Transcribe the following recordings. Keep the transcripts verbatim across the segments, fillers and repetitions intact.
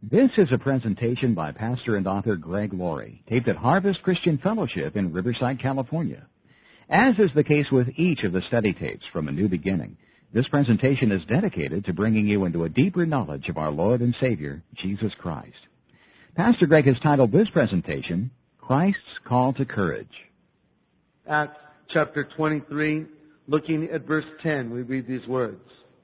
This is a presentation by pastor and author Greg Laurie, taped at Harvest Christian Fellowship in Riverside, California. As is the case with each of the study tapes from A New Beginning, this presentation is dedicated to bringing you into a deeper knowledge of our Lord and Savior, Jesus Christ. Pastor Greg has titled this presentation, Christ's Call to Courage. Acts chapter twenty-three, looking at verse ten, we read these words.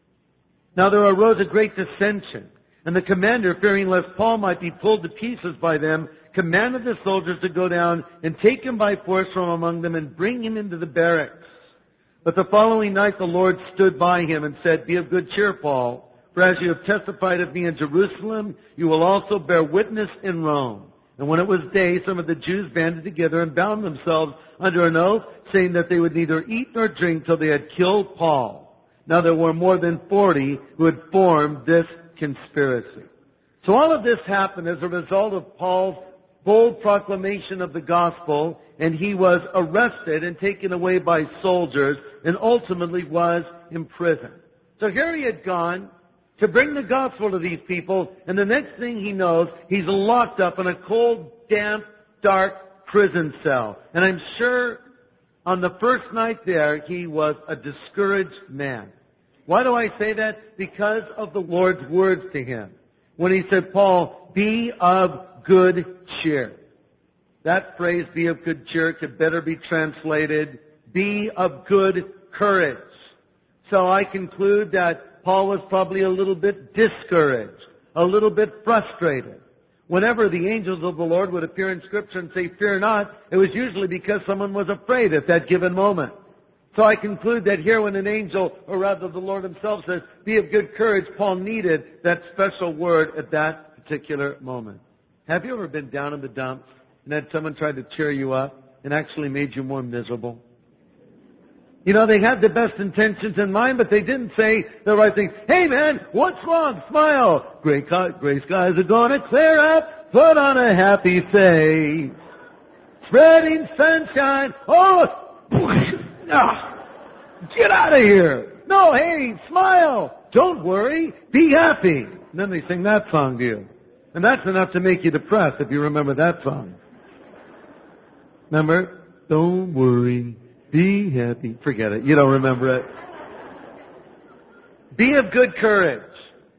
Now there arose a great dissension, and the commander, fearing lest Paul might be pulled to pieces by them, commanded the soldiers to go down and take him by force from among them and bring him into the barracks. But the following night the Lord stood by him and said, Be of good cheer, Paul, for as you have testified of me in Jerusalem, you will also bear witness in Rome. And when it was day, some of the Jews banded together and bound themselves under an oath, saying that they would neither eat nor drink till they had killed Paul. Now there were more than forty who had formed this conspiracy. So all of this happened as a result of Paul's bold proclamation of the gospel, and he was arrested and taken away by soldiers and ultimately was imprisoned. So here he had gone to bring the gospel to these people, and the next thing he knows, he's locked up in a cold, damp, dark prison cell. And I'm sure on the first night there, he was a discouraged man. Why do I say that? Because of the Lord's words to him. When he said, Paul, be of good cheer. That phrase, be of good cheer, could better be translated, be of good courage. So I conclude that Paul was probably a little bit discouraged, a little bit frustrated. Whenever the angels of the Lord would appear in Scripture and say, fear not, it was usually because someone was afraid at that given moment. So I conclude that here when an angel, or rather the Lord himself says, be of good courage, Paul needed that special word at that particular moment. Have you ever been down in the dumps and had someone try to cheer you up and actually made you more miserable? You know, they had the best intentions in mind, but they didn't say the right thing. Hey man, what's wrong? Smile. Gray, gray skies are gonna clear up. Put on a happy face. Spreading sunshine. Oh, Ah, get out of here. No, hey, smile. Don't worry. Be happy. And then they sing that song to you. And that's enough to make you depressed if you remember that song. Remember? Don't worry. Be happy. Forget it. You don't remember it. Be of good courage.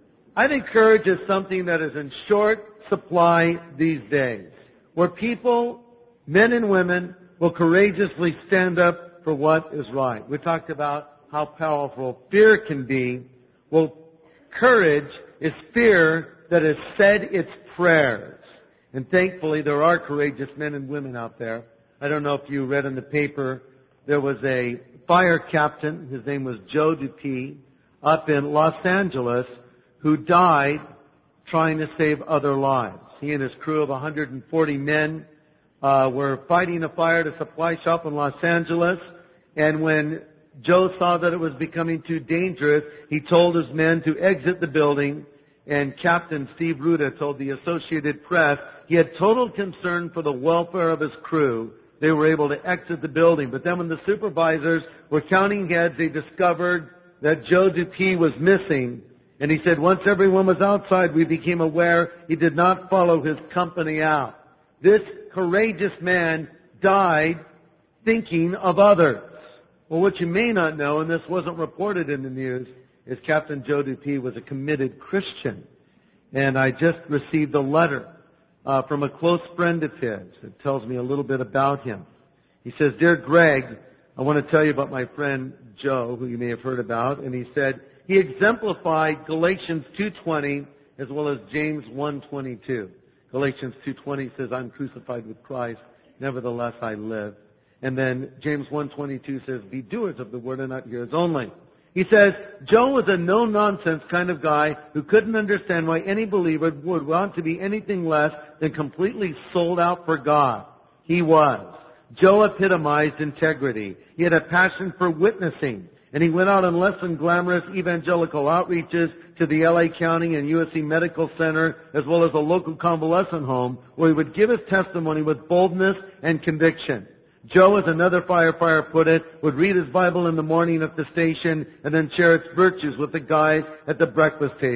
I think courage is something that is in short supply these days. Where people, men and women, will courageously stand up for what is right. We talked about how powerful fear can be. Well, courage is fear that has said its prayers. And thankfully, there are courageous men and women out there. I don't know if you read in the paper, there was a fire captain, his name was Joe Dupuis, up in Los Angeles, who died trying to save other lives. He and his crew of one hundred forty men Uh, were fighting a fire at a supply shop in Los Angeles, and when Joe saw that it was becoming too dangerous, he told his men to exit the building, and Captain Steve Ruta told the Associated Press he had total concern for the welfare of his crew. They were able to exit the building, but then when the supervisors were counting heads, they discovered that Joe Dupuis was missing, and he said once everyone was outside, we became aware he did not follow his company out. This courageous man died thinking of others. Well, what you may not know, and this wasn't reported in the news, is Captain Joe Dupuis was a committed Christian. And I just received a letter uh, from a close friend of his that tells me a little bit about him. He says, Dear Greg, I want to tell you about my friend Joe, who you may have heard about. And he said, he exemplified Galatians two twenty as well as James one twenty-two. Galatians two twenty says, I'm crucified with Christ, nevertheless I live. And then James one twenty-two says, be doers of the word and not hearers only. He says, Joe was a no-nonsense kind of guy who couldn't understand why any believer would want to be anything less than completely sold out for God. He was. Joe epitomized integrity. He had a passion for witnessing. And he went out on less than glamorous evangelical outreaches to the L A County and U S C Medical Center, as well as a local convalescent home, where he would give his testimony with boldness and conviction. Joe, as another firefighter put it, would read his Bible in the morning at the station and then share its virtues with the guys at the breakfast table.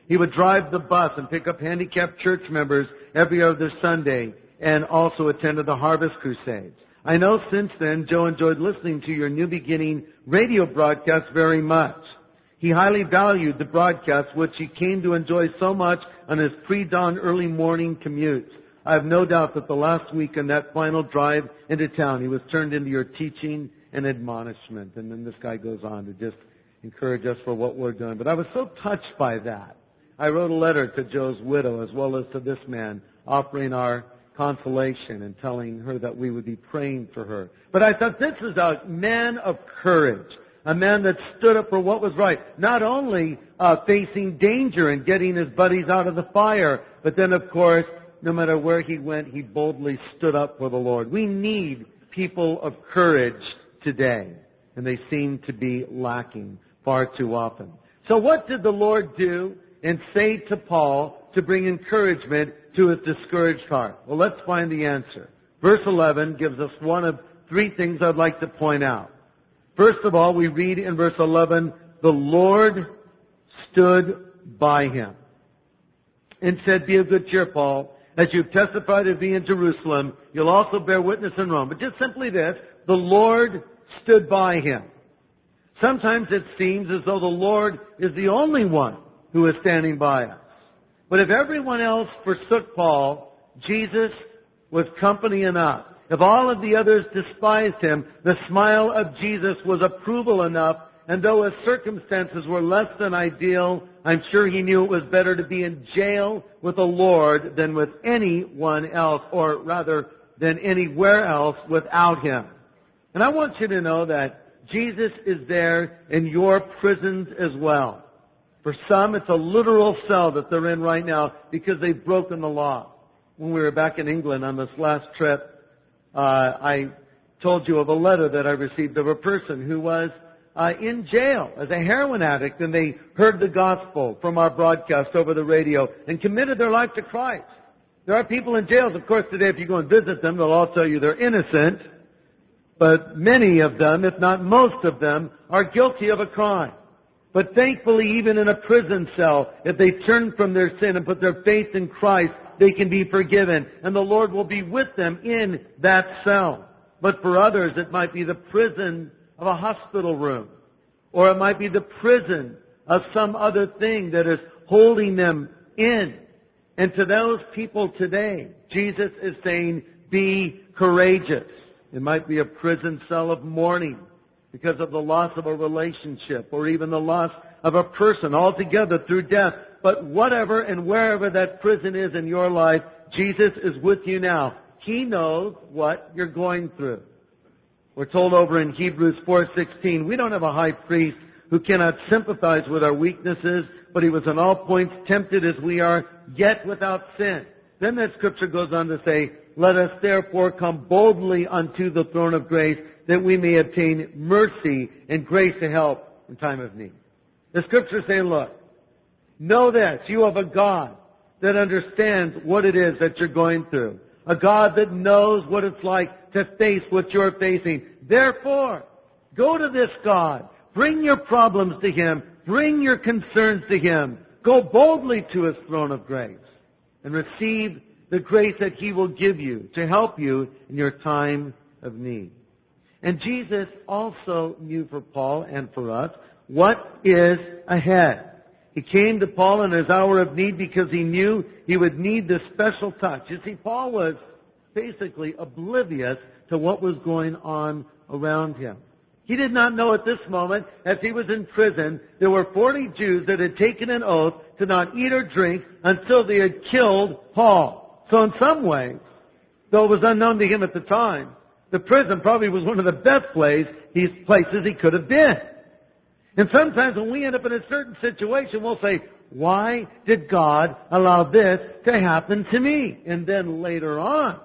He would drive the bus and pick up handicapped church members every other Sunday and also attended the Harvest Crusades. I know since then Joe enjoyed listening to your New Beginning radio broadcast very much. He highly valued the broadcast, which he came to enjoy so much on his pre-dawn early morning commutes. I have no doubt that the last week on that final drive into town, he was turned into your teaching and admonishment. And then this guy goes on to just encourage us for what we're doing. But I was so touched by that. I wrote a letter to Joe's widow as well as to this man, offering our consolation and telling her that we would be praying for her. But I thought this is a man of courage, a man that stood up for what was right, not only uh, facing danger and getting his buddies out of the fire, but then, of course, no matter where he went, he boldly stood up for the Lord. We need people of courage today, and they seem to be lacking far too often. So what did the Lord do and say to Paul to bring encouragement to his discouraged heart? Well, let's find the answer. Verse eleven gives us one of three things I'd like to point out. First of all, we read in verse eleven, the Lord stood by him and said, be of good cheer, Paul. As you've testified of me in Jerusalem, you'll also bear witness in Rome. But just simply this, the Lord stood by him. Sometimes it seems as though the Lord is the only one who is standing by us. But if everyone else forsook Paul, Jesus was company enough. If all of the others despised him, the smile of Jesus was approval enough. And though his circumstances were less than ideal, I'm sure he knew it was better to be in jail with the Lord than with anyone else, or rather than anywhere else without him. And I want you to know that Jesus is there in your prisons as well. For some, it's a literal cell that they're in right now because they've broken the law. When we were back in England on this last trip, uh, I told you of a letter that I received of a person who was uh, in jail as a heroin addict, and they heard the gospel from our broadcast over the radio and committed their life to Christ. There are people in jails, of course, today if you go and visit them, they'll all tell you they're innocent. But many of them, if not most of them, are guilty of a crime. But thankfully, even in a prison cell, if they turn from their sin and put their faith in Christ, they can be forgiven. And the Lord will be with them in that cell. But for others, it might be the prison of a hospital room. Or it might be the prison of some other thing that is holding them in. And to those people today, Jesus is saying, be courageous. It might be a prison cell of mourning because of the loss of a relationship or even the loss of a person altogether through death. But whatever and wherever that prison is in your life, Jesus is with you now. He knows what you're going through. We're told over in Hebrews four sixteen, we don't have a high priest who cannot sympathize with our weaknesses, but he was in all points tempted as we are, yet without sin. Then that scripture goes on to say, let us therefore come boldly unto the throne of grace, that we may obtain mercy and grace to help in time of need. The scripture is saying, look, know this, you have a God that understands what it is that you're going through. A God that knows what it's like to face what you're facing. Therefore, go to this God. Bring your problems to Him. Bring your concerns to Him. Go boldly to His throne of grace and receive the grace that He will give you to help you in your time of need. And Jesus also knew for Paul and for us what is ahead. He came to Paul in his hour of need because he knew he would need this special touch. You see, Paul was basically oblivious to what was going on around him. He did not know at this moment, as he was in prison, there were forty Jews that had taken an oath to not eat or drink until they had killed Paul. So in some ways, though it was unknown to him at the time, the prison probably was one of the best places he could have been. And sometimes when we end up in a certain situation, we'll say, why did God allow this to happen to me? And then later on,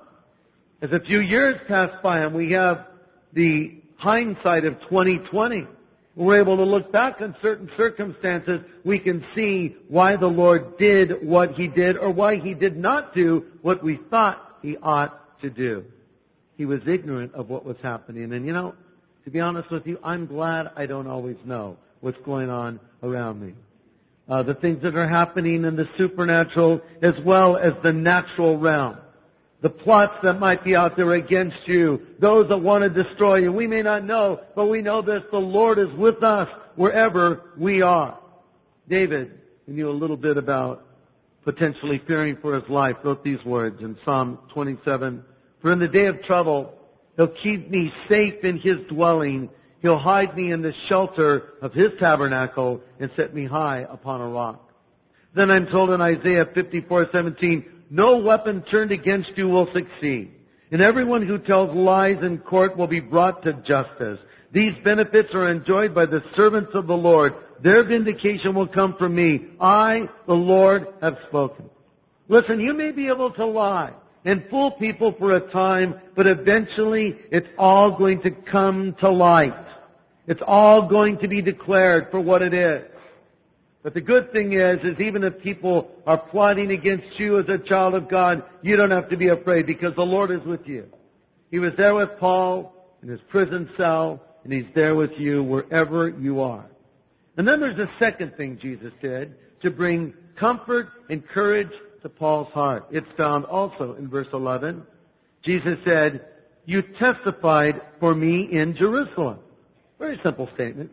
as a few years pass by and we have the hindsight of twenty twenty, we're able to look back on certain circumstances, we can see why the Lord did what He did or why He did not do what we thought He ought to do. He was ignorant of what was happening. And you know, to be honest with you, I'm glad I don't always know what's going on around me. uh, the things that are happening in the supernatural as well as the natural realm. The plots that might be out there against you, those that want to destroy you. We may not know, but we know this, the Lord is with us wherever we are. David, who knew a little bit about potentially fearing for his life, wrote these words in Psalm twenty-seven. For in the day of trouble, He'll keep me safe in His dwelling. He'll hide me in the shelter of His tabernacle and set me high upon a rock. Then I'm told in Isaiah fifty-four seventeen, no weapon turned against you will succeed, and everyone who tells lies in court will be brought to justice. These benefits are enjoyed by the servants of the Lord. Their vindication will come from me. I, the Lord, have spoken. Listen, you may be able to lie and fool people for a time, but eventually it's all going to come to light. It's all going to be declared for what it is. But the good thing is, is even if people are plotting against you as a child of God, you don't have to be afraid because the Lord is with you. He was there with Paul in his prison cell, and He's there with you wherever you are. And then there's a second thing Jesus did to bring comfort and courage to Paul's heart. It's found also in verse eleven. Jesus said, you testified for me in Jerusalem. Very simple statement.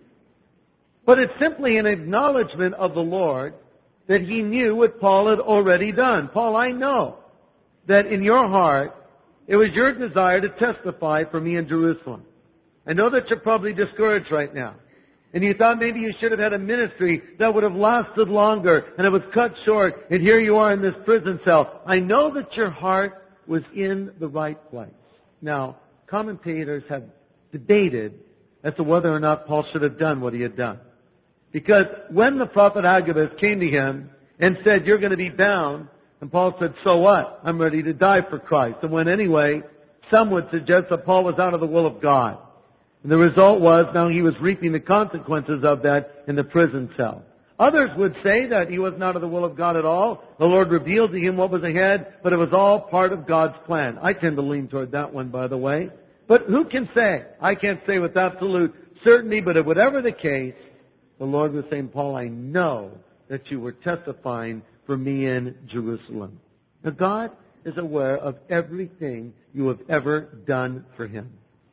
But it's simply an acknowledgement of the Lord that He knew what Paul had already done. Paul, I know that in your heart, it was your desire to testify for me in Jerusalem. I know that you're probably discouraged right now. And you thought maybe you should have had a ministry that would have lasted longer, and it was cut short, and here you are in this prison cell. I know that your heart was in the right place. Now, commentators have debated as to whether or not Paul should have done what he had done. Because when the prophet Agabus came to him and said, you're going to be bound, and Paul said, so what? I'm ready to die for Christ. And when anyway, some would suggest that Paul was out of the will of God. And the result was now he was reaping the consequences of that in the prison cell. Others would say that he was not of the will of God at all. The Lord revealed to him what was ahead, but it was all part of God's plan. I tend to lean toward that one, by the way. But who can say? I can't say with absolute certainty, but if whatever the case, the Lord was saying, Paul, I know that you were testifying for me in Jerusalem. Now, God is aware of everything you have ever done for Him.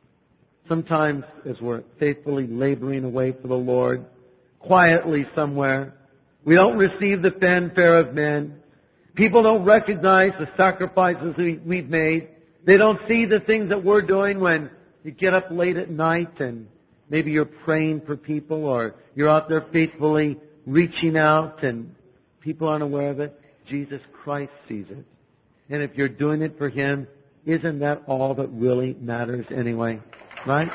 Sometimes, as we're faithfully laboring away for the Lord, quietly somewhere, we don't receive the fanfare of men. People don't recognize the sacrifices we've made. They don't see the things that we're doing when you get up late at night and maybe you're praying for people, or you're out there faithfully reaching out and people aren't aware of it. Jesus Christ sees it. And if you're doing it for Him, isn't that all that really matters anyway? Right?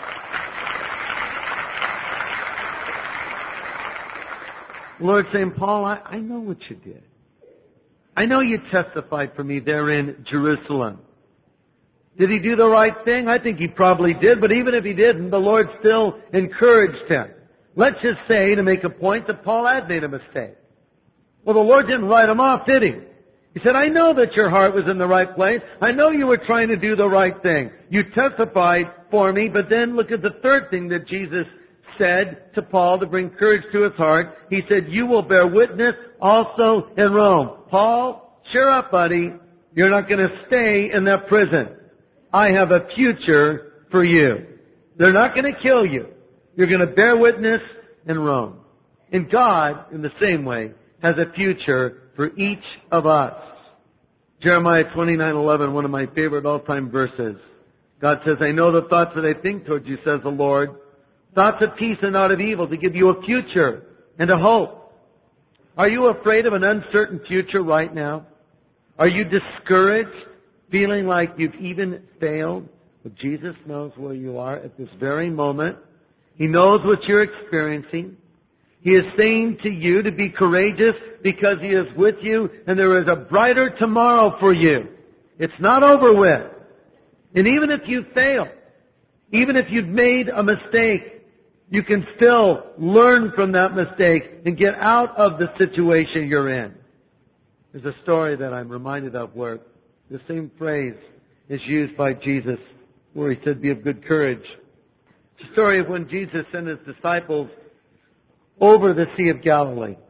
The Lord's saying, Paul, I, I know what you did. I know you testified for me there in Jerusalem. Did he do the right thing? I think he probably did, but even if he didn't, the Lord still encouraged him. Let's just say, to make a point, that Paul had made a mistake. Well, the Lord didn't write him off, did He? He said, I know that your heart was in the right place. I know you were trying to do the right thing. You testified for me, but then look at the third thing that Jesus said to Paul to bring courage to his heart. He said, you will bear witness also in Rome. Paul, cheer up, buddy. You're not going to stay in that prison. I have a future for you. They're not going to kill you. You're going to bear witness in Rome. And God, in the same way, has a future for each of us. Jeremiah twenty-nine eleven, one of my favorite all-time verses. God says, I know the thoughts that I think towards you, says the Lord. Thoughts of peace and not of evil, to give you a future and a hope. Are you afraid of an uncertain future right now? Are you discouraged, feeling like you've even failed? But Jesus knows where you are at this very moment. He knows what you're experiencing. He is saying to you to be courageous because He is with you, and there is a brighter tomorrow for you. It's not over with. And even if you fail, even if you've made a mistake, you can still learn from that mistake and get out of the situation you're in. There's a story that I'm reminded of where the same phrase is used by Jesus, where He said, be of good courage. It's a story of when Jesus sent His disciples over the Sea of Galilee. He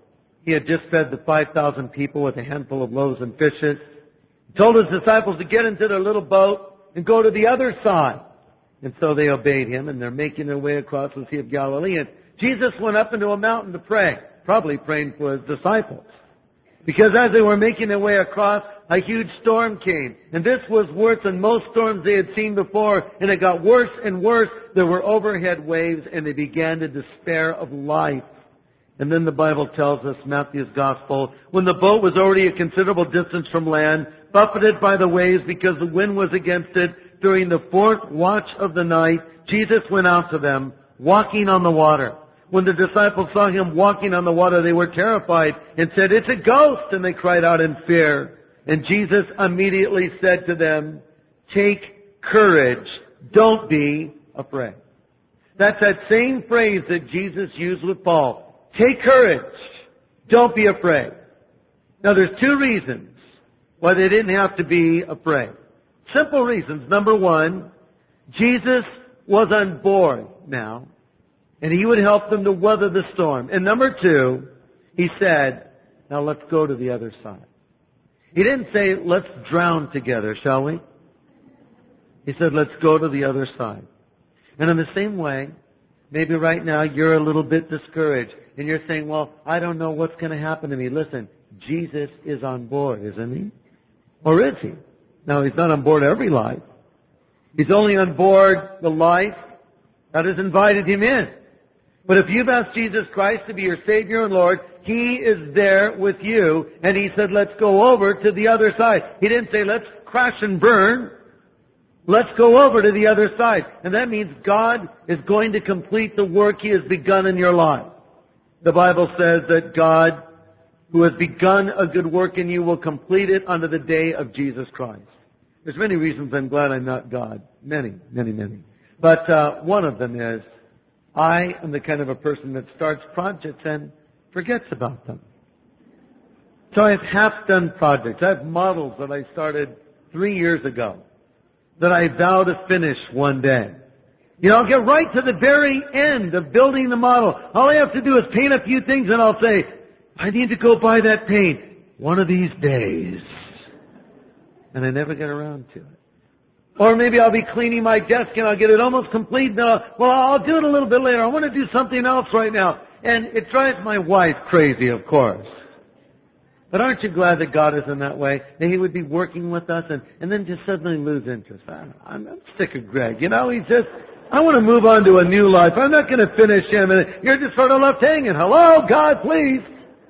He had just fed the five thousand people with a handful of loaves and fishes. He told his disciples to get into their little boat and go to the other side. And so they obeyed him, and they're making their way across the Sea of Galilee. And Jesus went up into a mountain to pray, probably praying for his disciples. Because as they were making their way across, a huge storm came. And this was worse than most storms they had seen before. And it got worse and worse. There were overhead waves, and they began to despair of life. And then the Bible tells us, Matthew's Gospel, when the boat was already a considerable distance from land, buffeted by the waves because the wind was against it, during the fourth watch of the night, Jesus went out to them, walking on the water. When the disciples saw him walking on the water, they were terrified and said, "It's a ghost!" And they cried out in fear. And Jesus immediately said to them, "Take courage. Don't be afraid." That's that same phrase that Jesus used with Paul. Take courage. Don't be afraid. Now there's two reasons why they didn't have to be afraid. Simple reasons. Number one, Jesus was on board now, and he would help them to weather the storm. And number two, he said, now let's go to the other side. He didn't say, let's drown together, shall we? He said, let's go to the other side. And in the same way, maybe right now you're a little bit discouraged, and you're saying, well, I don't know what's going to happen to me. Listen, Jesus is on board, isn't he? Or is he? Now, he's not on board every life. He's only on board the life that has invited him in. But if you've asked Jesus Christ to be your Savior and Lord, he is there with you. And he said, let's go over to the other side. He didn't say, let's crash and burn. Let's go over to the other side. And that means God is going to complete the work he has begun in your life. The Bible says that God, who has begun a good work in you, will complete it unto the day of Jesus Christ. There's many reasons I'm glad I'm not God. Many, many, many. But uh, one of them is, I am the kind of a person that starts projects and forgets about them. So I have half-done projects. I have models that I started three years ago that I vow to finish one day. You know, I'll get right to the very end of building the model. All I have to do is paint a few things and I'll say, I need to go buy that paint one of these days. And I never get around to it. Or maybe I'll be cleaning my desk and I'll get it almost complete. No, well, I'll do it a little bit later. I want to do something else right now. And it drives my wife crazy, of course. But aren't you glad that God is in that way? That he would be working with us and, and then just suddenly lose interest. I, I'm, I'm sick of Greg. You know, he's just, I want to move on to a new life. I'm not going to finish him. And you're just sort of left hanging. Hello, God, please.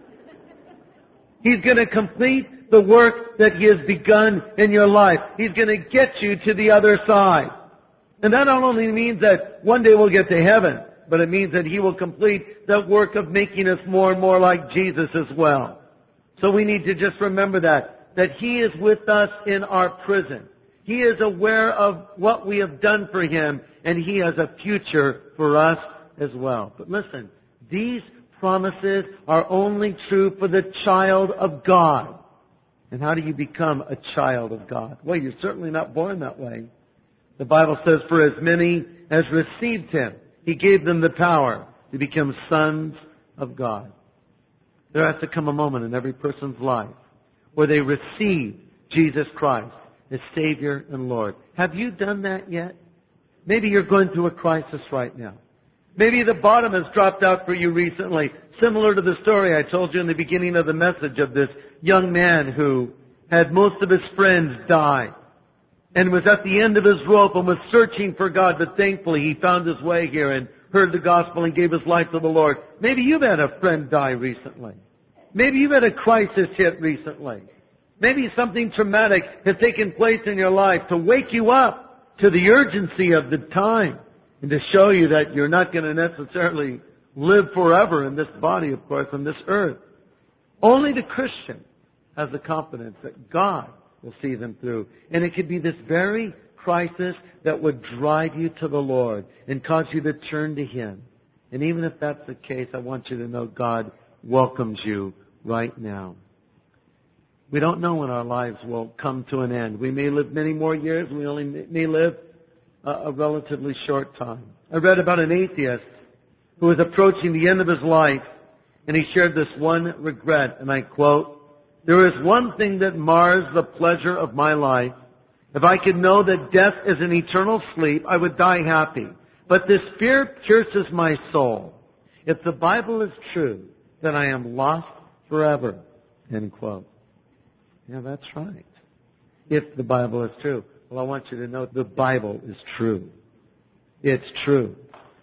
He's going to complete the work that he has begun in your life. He's going to get you to the other side. And that not only means that one day we'll get to heaven, but it means that he will complete that work of making us more and more like Jesus as well. So we need to just remember that, that he is with us in our prison. He is aware of what we have done for him, and he has a future for us as well. But listen, these promises are only true for the child of God. And how do you become a child of God? Well, you're certainly not born that way. The Bible says, for as many as received him, he gave them the power to become sons of God. There has to come a moment in every person's life where they receive Jesus Christ as Savior and Lord. Have you done that yet? Maybe you're going through a crisis right now. Maybe the bottom has dropped out for you recently, similar to the story I told you in the beginning of the message of this young man who had most of his friends die and was at the end of his rope and was searching for God, but thankfully he found his way here and heard the gospel and gave his life to the Lord. Maybe you've had a friend die recently. Maybe you've had a crisis hit recently. Maybe something traumatic has taken place in your life to wake you up to the urgency of the time and to show you that you're not going to necessarily live forever in this body, of course, on this earth. Only the Christian has the confidence that God will see them through. And it could be this very crisis that would drive you to the Lord and cause you to turn to him. And even if that's the case, I want you to know God welcomes you right now. We don't know when our lives will come to an end. We may live many more years. We only may live a, a relatively short time. I read about an atheist who was approaching the end of his life, And he shared this one regret, and I quote, "There is one thing that mars the pleasure of my life. If I could know that death is an eternal sleep, I would die happy. But this fear pierces my soul. If the Bible is true, then I am lost forever." End quote. Yeah, that's right. If the Bible is true. Well, I want you to know the Bible is true. It's true.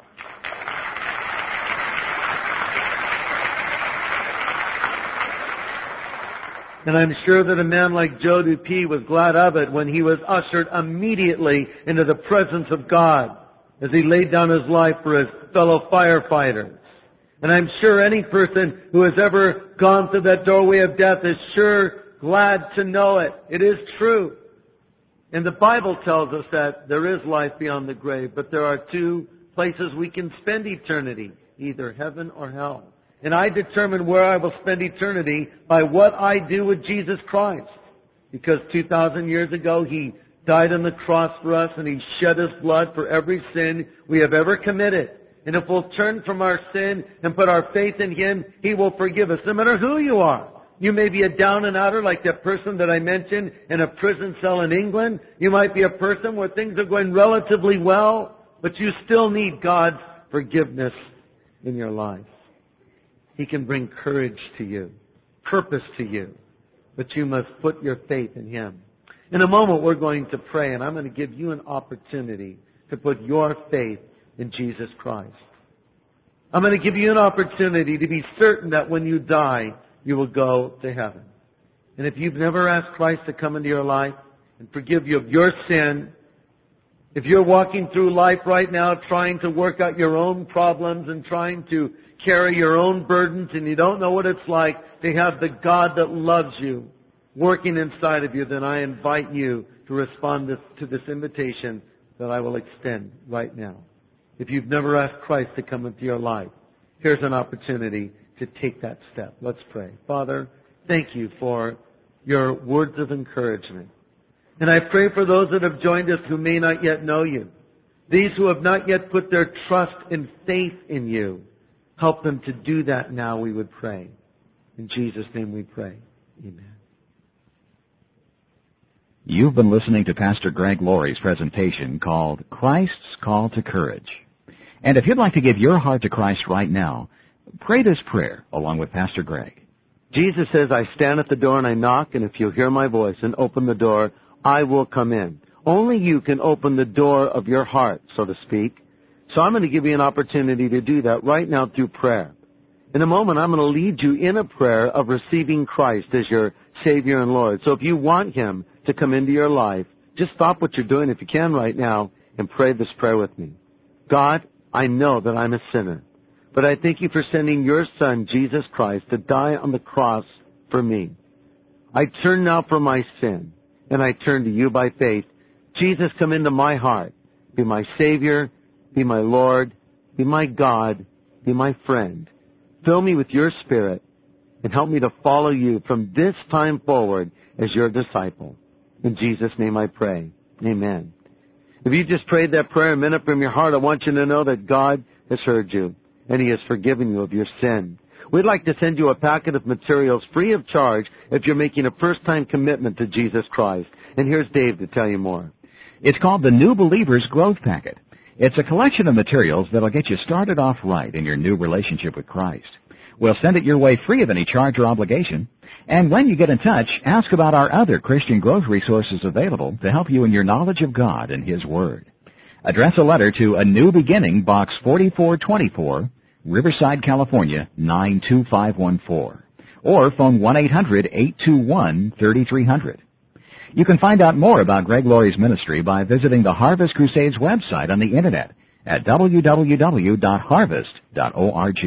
And I'm sure that a man like Joe Dupuis was glad of it when he was ushered immediately into the presence of God as he laid down his life for his fellow firefighters. And I'm sure any person who has ever gone through that doorway of death is sure glad to know it. It is true. And the Bible tells us that there is life beyond the grave, but there are two places we can spend eternity, either heaven or hell. And I determine where I will spend eternity by what I do with Jesus Christ. Because two thousand years ago, He died on the cross for us and He shed His blood for every sin we have ever committed. And if we'll turn from our sin and put our faith in Him, He will forgive us, no matter who you are. You may be a down and outer like that person that I mentioned in a prison cell in England. You might be a person where things are going relatively well, but you still need God's forgiveness in your life. He can bring courage to you, purpose to you, but you must put your faith in Him. In a moment, we're going to pray, and I'm going to give you an opportunity to put your faith in Jesus Christ. I'm going to give you an opportunity to be certain that when you die, you will go to heaven. And if you've never asked Christ to come into your life and forgive you of your sin, if you're walking through life right now trying to work out your own problems and trying to carry your own burdens and you don't know what it's like to have the God that loves you working inside of you, then I invite you to respond this, to this invitation that I will extend right now. If you've never asked Christ to come into your life, here's an opportunity to take that step. Let's pray. Father, thank you for your words of encouragement. And I pray for those that have joined us who may not yet know you. These who have not yet put their trust and faith in you. Help them to do that now, we would pray. In Jesus' name we pray. Amen. You've been listening to Pastor Greg Laurie's presentation called Christ's Call to Courage. And if you'd like to give your heart to Christ right now, pray this prayer along with Pastor Greg. Jesus says, I stand at the door and I knock, and if you'll hear my voice and open the door, I will come in. Only you can open the door of your heart, so to speak. So I'm going to give you an opportunity to do that right now through prayer. In a moment, I'm going to lead you in a prayer of receiving Christ as your Savior and Lord. So if you want Him to come into your life, just stop what you're doing if you can right now and pray this prayer with me. God, I know that I'm a sinner, but I thank you for sending your Son, Jesus Christ, to die on the cross for me. I turn now from my sin, and I turn to you by faith. Jesus, come into my heart. Be my Savior. Be my Lord, be my God, be my friend. Fill me with your Spirit and help me to follow you from this time forward as your disciple. In Jesus' name I pray. Amen. If you just prayed that prayer a minute from your heart, I want you to know that God has heard you and He has forgiven you of your sin. We'd like to send you a packet of materials free of charge if you're making a first-time commitment to Jesus Christ. And here's Dave to tell you more. It's called the New Believer's Growth Packet. It's a collection of materials that'll get you started off right in your new relationship with Christ. We'll send it your way free of any charge or obligation. And when you get in touch, ask about our other Christian growth resources available to help you in your knowledge of God and His Word. Address a letter to A New Beginning, Box forty-four twenty-four, Riverside, California, nine two five one four. Or phone one eight hundred eight two one three three zero zero. You can find out more about Greg Laurie's ministry by visiting the Harvest Crusades website on the Internet at w w w dot harvest dot org.